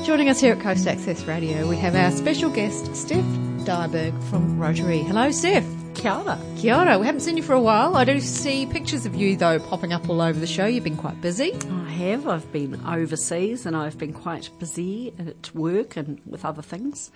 Joining us here at Coast Access Radio, we have our special guest, Steph Dyerberg from Rotary. Hello, Steph. Kia ora. Kia ora. We haven't seen you for a while. I do see pictures of you, though, popping up all over the show. You've been quite busy. I have. I've been overseas and I've been quite busy at work and with other things.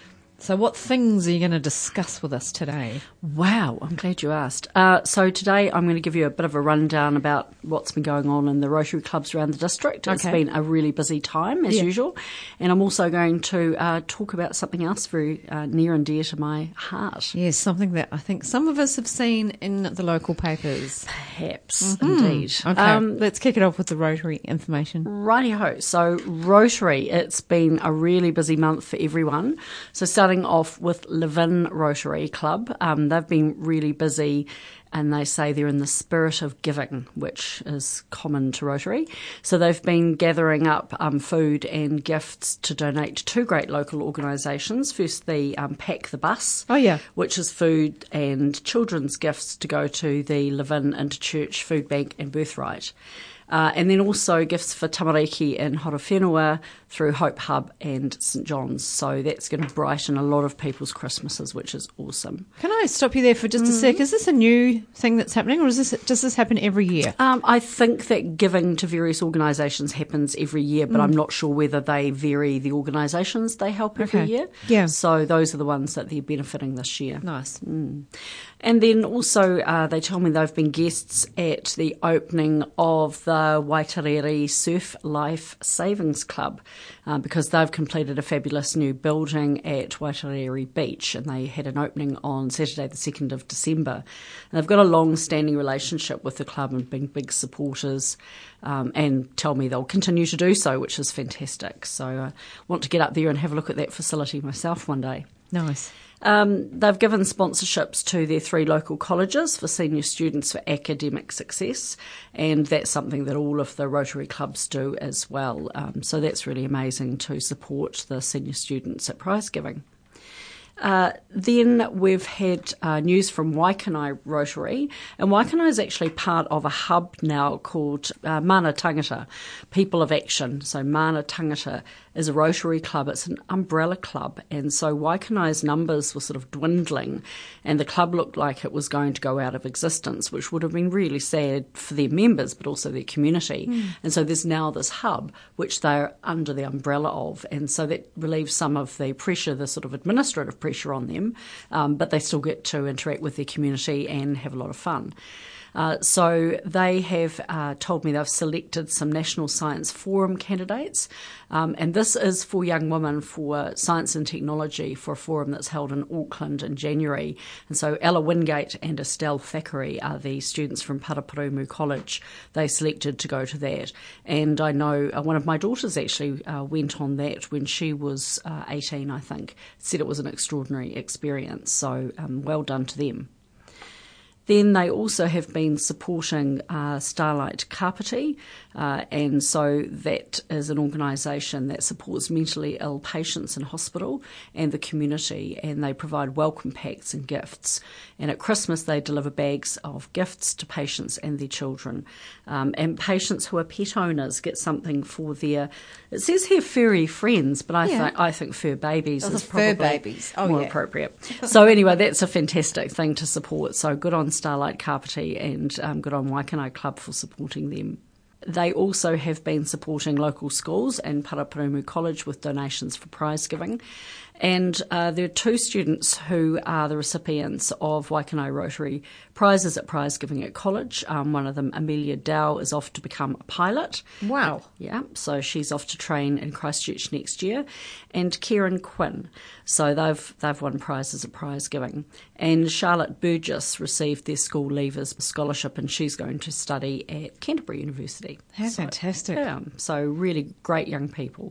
So what things are you going to discuss with us today? Wow, I'm glad you asked. So today I'm going to give you a bit of a rundown about what's been going on in the Rotary clubs around the district. It's been a really busy time, as usual. And I'm also going to talk about something else very near and dear to my heart. Yes, something that I think some of us have seen in the local papers. Perhaps, indeed. Okay, let's kick it off with the Rotary information. Righty-ho. So Rotary, it's been a really busy month for everyone. So starting off with Levin Rotary Club, they've been really busy and they say they're in the spirit of giving, which is common to Rotary. So they've been gathering up food and gifts to donate to two great local organisations. First, the Pack the Bus, which is food and children's gifts to go to the Levin Interchurch Food Bank and Birthright. And then also gifts for tamariki in Horowhenua through Hope Hub and St John's. So that's going to brighten a lot of people's Christmases, which is awesome. Can I stop you there for just a sec? Is this a new thing that's happening, or does this happen every year? I think that giving to various organisations happens every year, but I'm not sure whether they vary the organisations they help every year. Yeah. So those are the ones that they're benefiting this year. Nice. And then also they tell me they've been guests at the opening of the Waitarere Surf Life Savings Club because they've completed a fabulous new building at Waitarere Beach, and they had an opening on Saturday the 2nd of December. And they've got a long-standing relationship with the club and been big supporters and tell me they'll continue to do so, which is fantastic. So I want to get up there and have a look at that facility myself one day. Nice. They've given sponsorships to their 3 local colleges for senior students for academic success, and that's something that all of the Rotary clubs do as well. So that's really amazing to support the senior students at prize giving. Then we've had news from Waikanai Rotary, and Waikanai is actually part of a hub now called Mana Tangata, People of Action. So Mana Tangata is a Rotary club. It's an umbrella club, and so Waikanai's numbers were sort of dwindling, and the club looked like it was going to go out of existence, which would have been really sad for their members, but also their community. And so there's now this hub, which they're under the umbrella of, and so that relieves some of the pressure, the sort of administrative pressure on them, but they still get to interact with their community and have a lot of fun. So they have told me they've selected some National Science Forum candidates, and this is for young women for science and technology for a forum that's held in Auckland in January. And so Ella Wingate and Estelle Thackeray are the students from Paraparaumu College. They selected to go to that. And I know one of my daughters actually went on that when she was 18, I think. Said it was an extraordinary experience. So well done to them. Then they also have been supporting Starlight Kapiti, and so that is an organisation that supports mentally ill patients in hospital and the community, and they provide welcome packs and gifts. And at Christmas they deliver bags of gifts to patients and their children. And patients who are pet owners get something for their, it says here furry friends, but I think fur babies is probably more appropriate. So anyway, that's a fantastic thing to support. So good on Starlight Kapiti and good on Waikanai Club for supporting them. They also have been supporting local schools and Paraparaumu College with donations for prize giving. And there are 2 students who are the recipients of Waikanai Rotary prizes at prize giving at college. One of them, Amelia Dow, is off to become a pilot. Wow. Yeah, so she's off to train in Christchurch next year. And Kieran Quinn, so they've won prizes at prize giving. And Charlotte Burgess received their school leavers scholarship, and she's going to study at Canterbury University. That's fantastic. Yeah, so really great young people.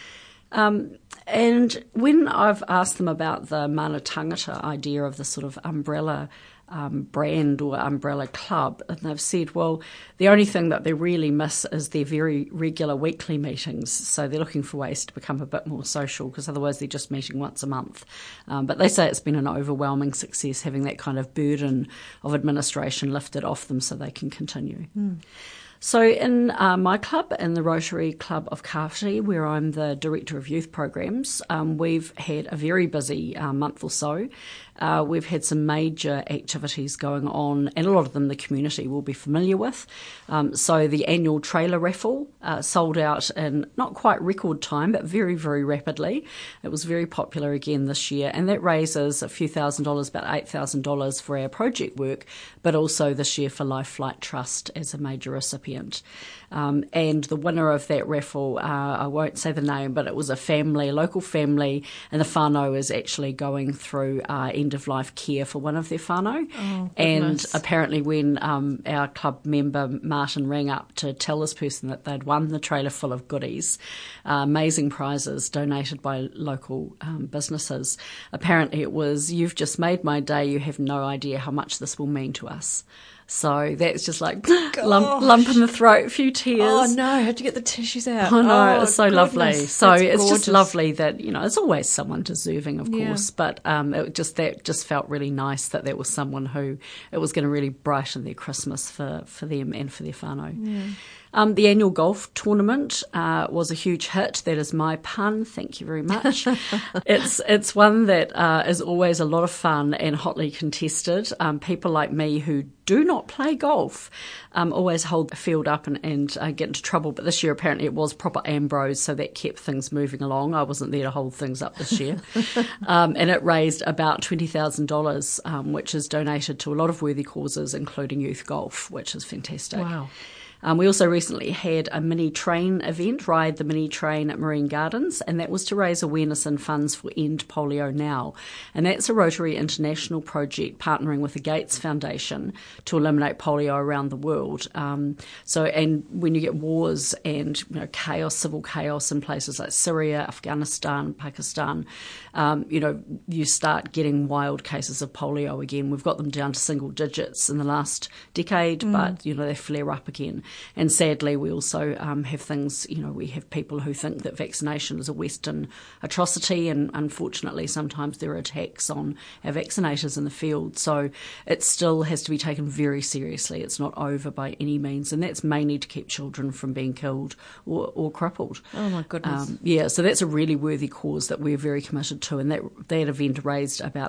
And when I've asked them about the Mana Tangata idea of the sort of umbrella brand or umbrella club, and they've said, well, the only thing that they really miss is their very regular weekly meetings. So they're looking for ways to become a bit more social, because otherwise they're just meeting once a month. But they say it's been an overwhelming success having that kind of burden of administration lifted off them so they can continue. So in my club, in the Rotary Club of Kapiti, where I'm the Director of Youth Programs, we've had a very busy month or so. We've had some major activities going on, and a lot of them the community will be familiar with. So the annual trailer raffle sold out in not quite record time, but very, very rapidly. It was very popular again this year, and that raises a few $1,000s, about $8,000 for our project work, but also this year for Life Flight Trust as a major recipient. And the winner of that raffle, I won't say the name, but it was a family, a local family, and the whānau is actually going through end-of-life care for one of their whānau. Oh, and apparently when our club member Martin rang up to tell this person that they'd won the trailer full of goodies, amazing prizes donated by local businesses, apparently it was, "You've just made my day, you have no idea how much this will mean to us." So that's just like lump in the throat, a few tears. Oh no, I had to get the tissues out. Oh no, it's so goodness. lovely. So That's it's gorgeous. just lovely that, there's always someone deserving, of course, but that just felt really nice that was someone who it was going to really brighten their Christmas for them and for their whānau. Yeah. The annual golf tournament was a huge hit. That is my pun. Thank you very much. It's one that is always a lot of fun and hotly contested. People like me who do not play golf always hold the field up and get into trouble. But this year apparently it was proper Ambrose, so that kept things moving along. I wasn't there to hold things up this year. And it raised about $20,000, which is donated to a lot of worthy causes, including youth golf, which is fantastic. Wow. We also recently had a mini train event, Ride the Mini Train at Marine Gardens, and that was to raise awareness and funds for End Polio Now. And that's a Rotary International project partnering with the Gates Foundation to eliminate polio around the world. And when you get wars and chaos, civil chaos in places like Syria, Afghanistan, Pakistan, you start getting wild cases of polio again. We've got them down to single digits in the last decade, but they flare up again. And sadly, we also have things, we have people who think that vaccination is a Western atrocity, and unfortunately sometimes there are attacks on our vaccinators in the field. So it still has to be taken very seriously. It's not over by any means, and that's mainly to keep children from being killed or crippled. Oh my goodness. So that's a really worthy cause that we're very committed to, and that event raised about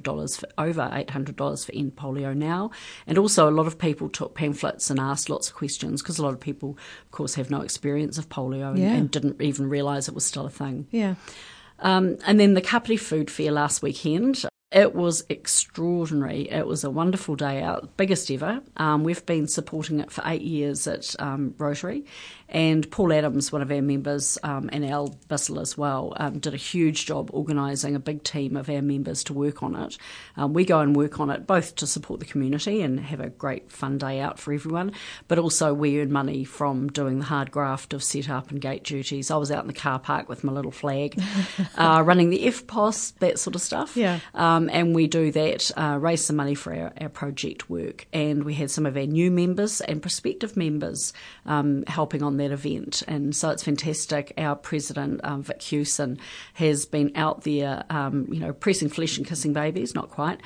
over $800 for End Polio Now. And also a lot of people took pamphlets and asked lots of questions, because a lot of people, of course, have no experience of polio and didn't even realise it was still a thing. Yeah. And then the Kapiti Food Fair last weekend. It was extraordinary. It was a wonderful day out, biggest ever. We've been supporting it for 8 years at Rotary, and Paul Adams, one of our members, and Al Bissell as well, did a huge job organising a big team of our members to work on it. We go and work on it both to support the community and have a great fun day out for everyone, but also we earn money from doing the hard graft of set up and gate duties. I was out in the car park with my little flag, running the FPOS, that sort of stuff. Yeah. And we do that, raise some money for our project work. And we had some of our new members and prospective members helping on that event. And so it's fantastic. Our president, Vic Hewson, has been out there, pressing flesh and kissing babies, not quite,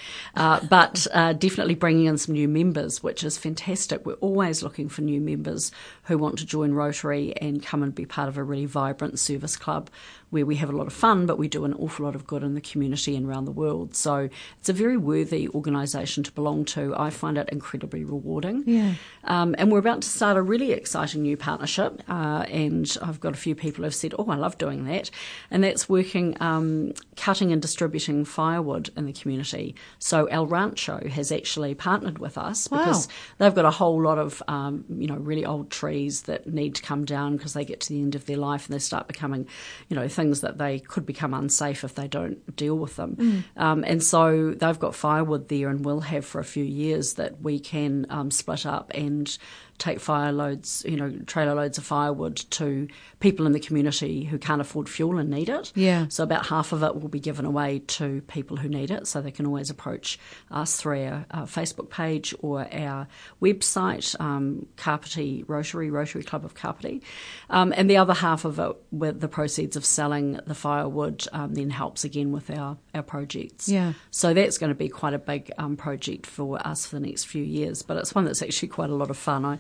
but definitely bringing in some new members, which is fantastic. We're always looking for new members who want to join Rotary and come and be part of a really vibrant service club where we have a lot of fun, but we do an awful lot of good in the community and around the world. So it's a very worthy organisation to belong to. I find it incredibly rewarding. Yeah. And we're about to start a really exciting new partnership, and I've got a few people who have said, I love doing that. And that's working, cutting and distributing firewood in the community. So El Rancho has actually partnered with us because they've got a whole lot of, really old trees that need to come down because they get to the end of their life and they start becoming, things that they could become unsafe if they don't deal with them. And so they've got firewood there and will have for a few years that we can split up and take trailer loads of firewood to people in the community who can't afford fuel and need it. Yeah. So about half of it will be given away to people who need it, so they can always approach us through our Facebook page or our website, Kapiti Rotary Club of Kapiti. And the other half of it, with the proceeds of selling the firewood, then helps again with our projects. Yeah. So that's going to be quite a big project for us for the next few years, but it's one that's actually quite a lot of fun.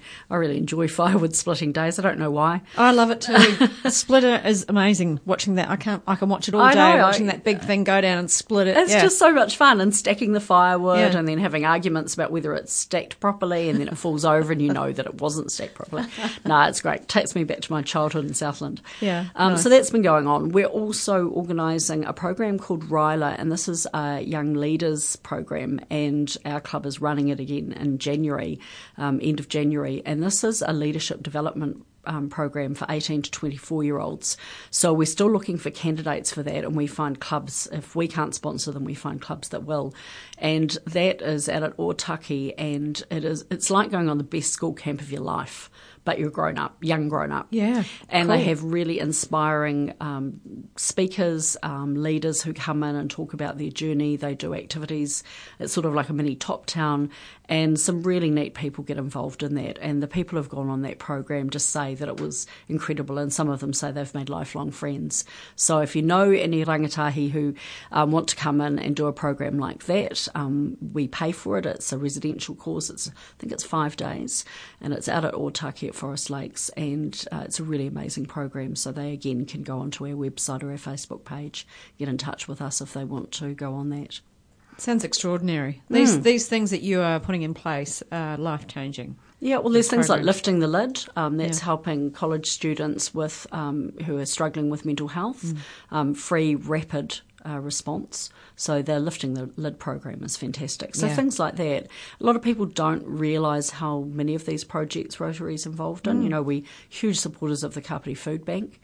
I really enjoy firewood splitting days. I don't know why. I love it too. The splitter is amazing. Watching that, I can watch it all day. Watching that big thing go down and split it. It's just so much fun, and stacking the firewood, Yeah. and then having arguments about whether it's stacked properly, and then it falls over, and you know that it wasn't stacked properly. No, it's great. It takes me back to my childhood in Southland. Yeah, nice. So that's been going on. We're also organising a program called Ryla, and this is a young leaders program, and our club is running it again in January, end of January, and this is a leadership development program for 18 to 24-year-olds. So we're still looking for candidates for that, and we find clubs, if we can't sponsor them, we find clubs that will. And that is out at Otaki, and it's like going on the best school camp of your life, but you're grown up, young grown up. Yeah, and cool. They have really inspiring speakers, leaders who come in and talk about their journey. They do activities. It's sort of like a mini Top Town, and some really neat people get involved in that. And the people who've gone on that program just say that it was incredible, and some of them say they've made lifelong friends. So if you know any rangatahi who want to come in and do a program like that, we pay for it. It's a residential course. I think it's 5 days, and it's out at Otaki at Forest Lakes, and it's a really amazing program. So they again can go onto our website or our Facebook page, get in touch with us if they want to go on that. Sounds extraordinary. These things that you are putting in place are life-changing. Yeah, well, there's things like program. Lifting the Lid. That's helping college students with who are struggling with mental health, free, rapid response. So the Lifting the Lid program is fantastic. So things like that. A lot of people don't realise how many of these projects Rotary's involved in. You know, we're huge supporters of the Kapiti Food Bank.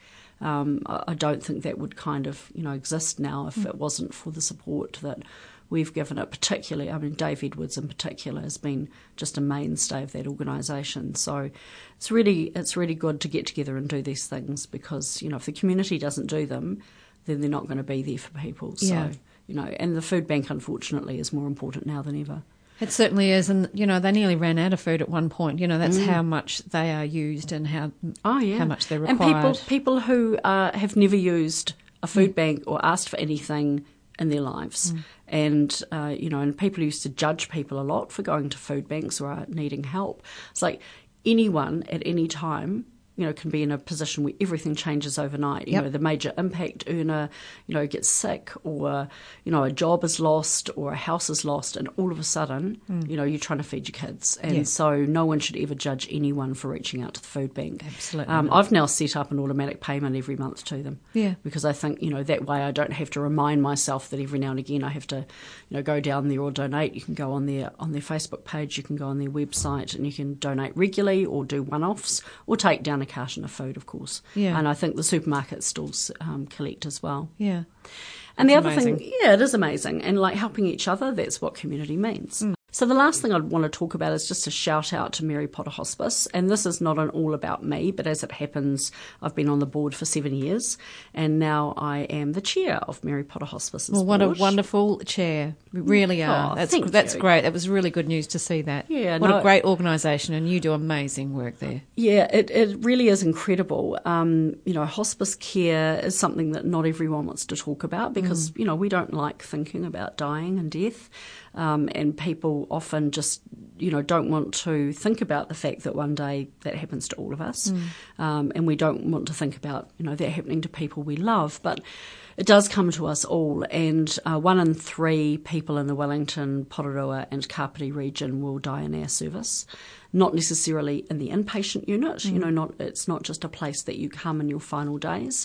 I don't think that would kind of, exist now if it wasn't for the support that we've given it, particularly, Dave Edwards in particular has been just a mainstay of that organisation. So it's really good to get together and do these things because, if the community doesn't do them, then they're not going to be there for people. So, and the food bank, unfortunately, is more important now than ever. It certainly is, and they nearly ran out of food at one point. That's how much they are used and how much they're required. And people who have never used a food bank or asked for anything in their lives, and and people used to judge people a lot for going to food banks or needing help. It's like anyone at any time, can be in a position where everything changes overnight. The major impact earner, gets sick, or, a job is lost or a house is lost, and all of a sudden, you're trying to feed your kids. And so no one should ever judge anyone for reaching out to the food bank. Absolutely. I've now set up an automatic payment every month to them. Yeah. Because I think, that way I don't have to remind myself that every now and again I have to, go down there or donate. You can go on their Facebook page, you can go on their website, and you can donate regularly or do one-offs or take down a carton of food, of course. Yeah. And I think the supermarket stalls collect as well. Yeah. And That's the other amazing. thing, it is amazing. And like helping each other, that's what community means. So the last thing I'd want to talk about is just a shout out to Mary Potter Hospice. And this is not an all about me, but as it happens, I've been on the board for 7 years. And now I am the chair of Mary Potter Hospice's board. What a wonderful chair. We really are. That's thank you. great. That was really good news to see that. Yeah, what a great organisation, and you do amazing work there. Yeah, it really is incredible. Hospice care is something that not everyone wants to talk about because, we don't like thinking about dying and death. And people often just, don't want to think about the fact that one day that happens to all of us. And we don't want to think about, that happening to people we love. But it does come to us all. And 1 in 3 people in the Wellington, Porirua and Kapiti region will die in our service. Not necessarily in the inpatient unit, it's not just a place that you come in your final days.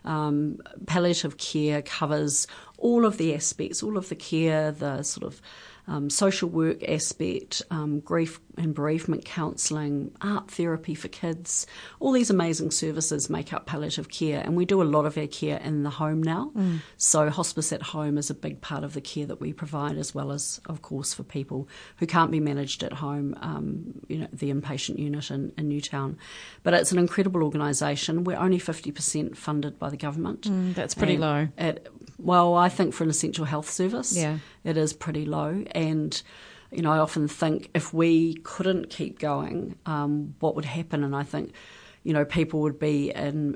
Palliative care covers all of the aspects, all of the care, the sort of social work aspect, grief and bereavement counselling, art therapy for kids. All these amazing services make up palliative care, and we do a lot of our care in the home now. So hospice at home is a big part of the care that we provide, as well as, of course, for people who can't be managed at home, the inpatient unit in Newtown. But it's an incredible organisation. We're only 50% funded by the government. That's pretty low. Well, I think for an essential health service, it is pretty low. And, I often think if we couldn't keep going, what would happen? And I think, people would be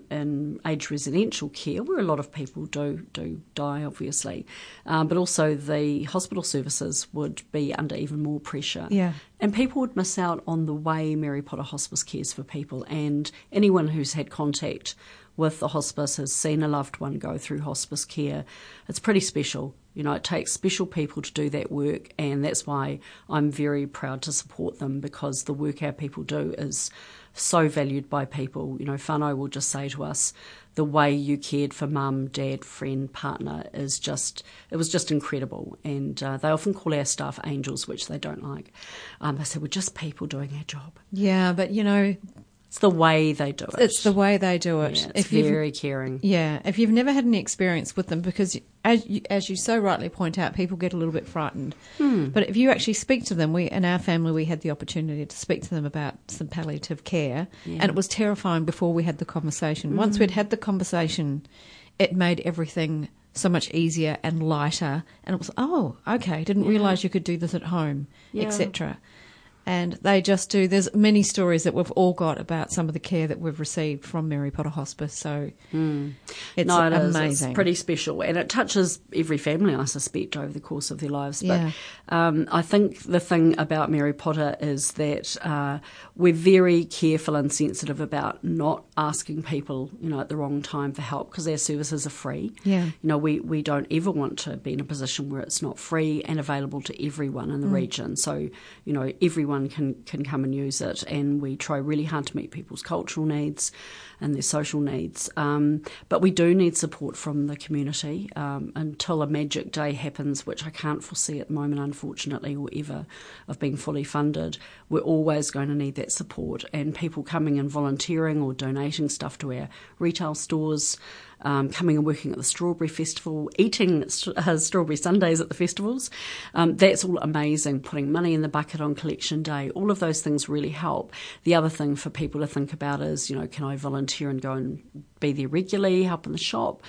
in aged residential care, where a lot of people do die, obviously, but also the hospital services would be under even more pressure. Yeah. And people would miss out on the way Mary Potter Hospice cares for people, and anyone who's had contact with the hospice has seen a loved one go through hospice care. It's pretty special. It takes special people to do that work, and that's why I'm very proud to support them, because the work our people do is so valued by people. Whānau will just say to us, the way you cared for mum, dad, friend, partner it was just incredible. And they often call our staff angels, which they don't like. They say, we're just people doing our job. Yeah, but it's the way they do it. It's the way they do it. Yeah, it's very caring. Yeah, if you've never had any experience with them, because as you so rightly point out, people get a little bit frightened. But if you actually speak to them, in our family we had the opportunity to speak to them about some palliative care, and it was terrifying before we had the conversation. Once we'd had the conversation, it made everything so much easier and lighter, and it was, oh, okay, didn't realise you could do this at home, etc. And they just do. There's many stories that we've all got about some of the care that we've received from Mary Potter Hospice. So it's amazing. It's pretty special. And it touches every family, I suspect, over the course of their lives. But I think the thing about Mary Potter is that we're very careful and sensitive about not asking people, at the wrong time for help, because our services are free. Yeah. We don't ever want to be in a position where it's not free and available to everyone in the region. So, everyone can come and use it, and we try really hard to meet people's cultural needs and their social needs. But we do need support from the community until a magic day happens, which I can't foresee at the moment, unfortunately, or ever, of being fully funded. We're always going to need that support, and people coming and volunteering or donating stuff to our retail stores, coming and working at the Strawberry Festival, eating strawberry sundaes at the festivals. That's all amazing. Putting money in the bucket on collection day, all of those things really help. The other thing for people to think about is, can I volunteer and go and be there regularly, help in the shop?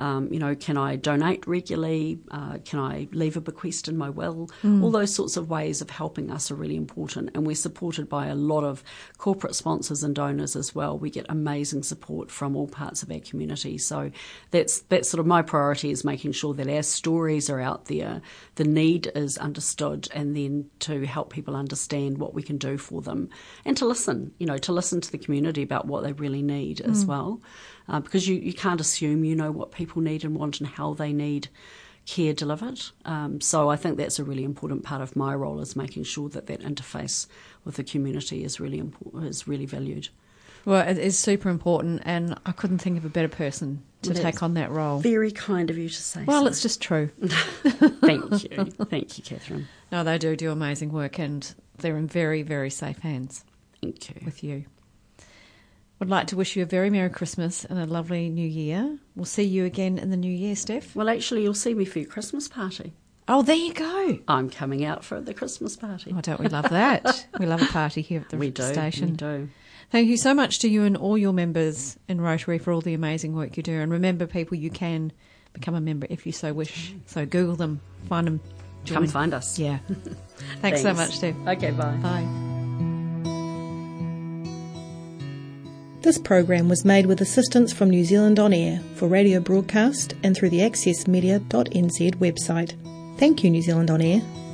Can I donate regularly? Can I leave a bequest in my will? All those sorts of ways of helping us are really important, and we're supported by a lot of corporate sponsors and donors as well. We get amazing support from all parts of our community. So that's sort of my priority, is making sure that our stories are out there, the need is understood, and then to help people understand what we can do for them, and to listen to the community about what they really need as well. Because you can't assume you know what people need and want and how they need care delivered. So I think that's a really important part of my role, is making sure that interface with the community is really important, is really valued. Well, it is super important, and I couldn't think of a better person to take on that role. Very kind of you to say. Well, so. It's just true. Thank you, Catherine. No, they do amazing work, and they're in very, very safe hands. Thank you. With you. Would like to wish you a very Merry Christmas and a lovely New Year. We'll see you again in the New Year, Steph. Well, actually, you'll see me for your Christmas party. Oh, there you go. I'm coming out for the Christmas party. Oh, don't we love that? We love a party here at the station. We do. Thank you so much to you and all your members in Rotary for all the amazing work you do. And remember, people, you can become a member if you so wish. So Google them, find them. Come find us. Yeah. Thanks so much, Steph. Okay, bye. Bye. This program was made with assistance from New Zealand On Air for radio broadcast and through the accessmedia.nz website. Thank you, New Zealand On Air.